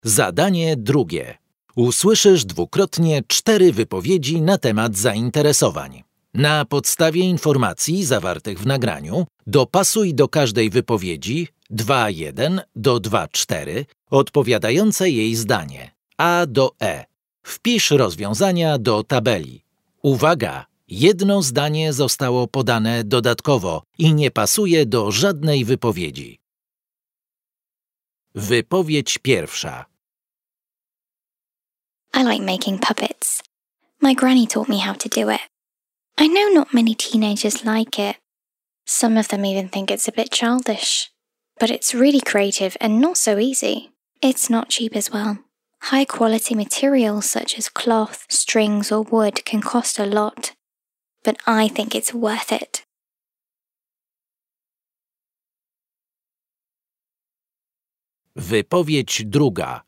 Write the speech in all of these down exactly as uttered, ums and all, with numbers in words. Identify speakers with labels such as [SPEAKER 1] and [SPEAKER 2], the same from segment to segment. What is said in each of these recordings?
[SPEAKER 1] Zadanie drugie. Usłyszysz dwukrotnie cztery wypowiedzi na temat zainteresowań. Na podstawie informacji zawartych w nagraniu dopasuj do każdej wypowiedzi dwa jeden do dwa cztery odpowiadające jej zdanie A do E. Wpisz rozwiązania do tabeli. Uwaga! Jedno zdanie zostało podane dodatkowo i nie pasuje do żadnej wypowiedzi. Wypowiedź pierwsza.
[SPEAKER 2] I like making puppets. My granny taught me how to do it. I know not many teenagers like it. Some of them even think it's a bit childish. But it's really creative and not so easy. It's not cheap as well. High quality materials such as cloth, strings or wood can cost a lot. But I think it's worth it.
[SPEAKER 1] Wypowiedź druga.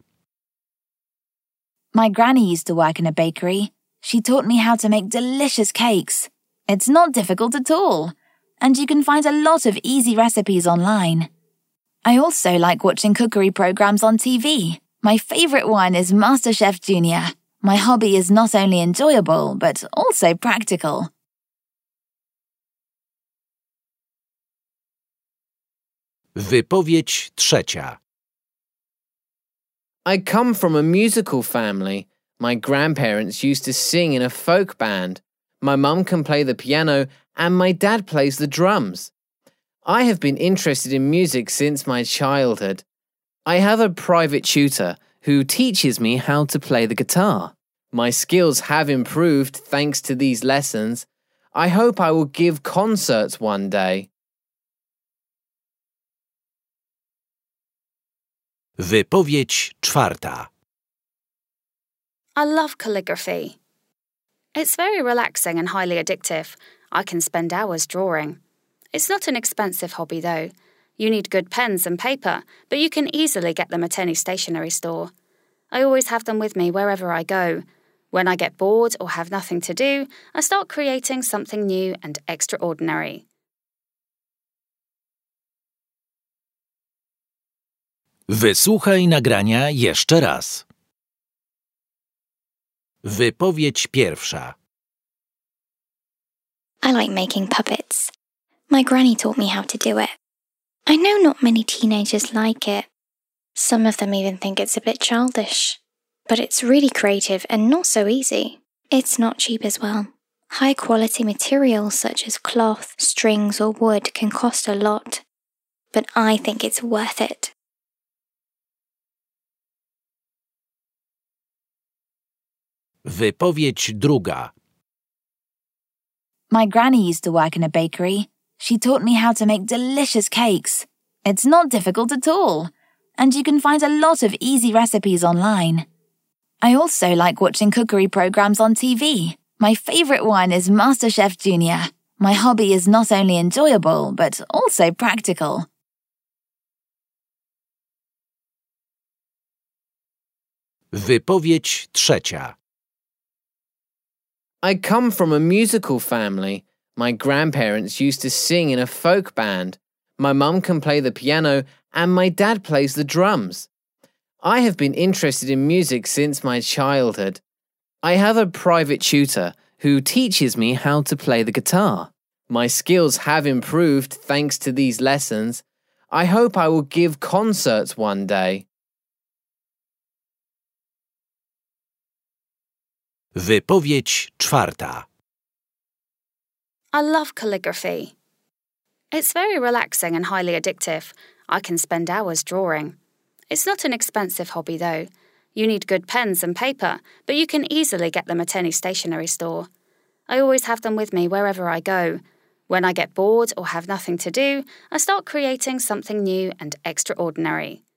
[SPEAKER 3] My granny used to work in a bakery. She taught me how to make delicious cakes. It's not difficult at all, and you can find a lot of easy recipes online. I also like watching cookery programs on T V. My favourite one is MasterChef Junior. My hobby is not only enjoyable, but also practical.
[SPEAKER 1] Wypowiedź trzecia.
[SPEAKER 4] I come from a musical family. My grandparents used to sing in a folk band. My mum can play the piano and my dad plays the drums. I have been interested in music since my childhood. I have a private tutor who teaches me how to play the guitar. My skills have improved thanks to these lessons. I hope I will give concerts one day.
[SPEAKER 1] Wypowiedź czwarta.
[SPEAKER 5] I love calligraphy. It's very relaxing and highly addictive. I can spend hours drawing. It's not an expensive hobby though. You need good pens and paper, but you can easily get them at any stationery store. I always have them with me wherever I go. When I get bored or have nothing to do, I start creating something new and extraordinary.
[SPEAKER 1] Wysłuchaj nagrania jeszcze raz. Wypowiedź pierwsza.
[SPEAKER 2] I like making puppets. My granny taught me how to do it. I know not many teenagers like it. Some of them even think it's a bit childish. But it's really creative and not so easy. It's not cheap as well. High quality materials such as cloth, strings or wood can cost a lot. But I think it's worth it.
[SPEAKER 1] Wypowiedź druga.
[SPEAKER 3] My granny used to work in a bakery. She taught me how to make delicious cakes. It's not difficult at all, and you can find a lot of easy recipes online. I also like watching cookery programs on T V. My favourite one is MasterChef Junior. My hobby is not only enjoyable, but also practical.
[SPEAKER 1] Wypowiedź trzecia.
[SPEAKER 4] I come from a musical family. My grandparents used to sing in a folk band. My mum can play the piano and my dad plays the drums. I have been interested in music since my childhood. I have a private tutor who teaches me how to play the guitar. My skills have improved thanks to these lessons. I hope I will give concerts one day.
[SPEAKER 1] Wypowiedź czwarta.
[SPEAKER 5] I love calligraphy. It's very relaxing and highly addictive. I can spend hours drawing. It's not an expensive hobby though. You need good pens and paper, but you can easily get them at any stationery store. I always have them with me wherever I go. When I get bored or have nothing to do, I start creating something new and extraordinary.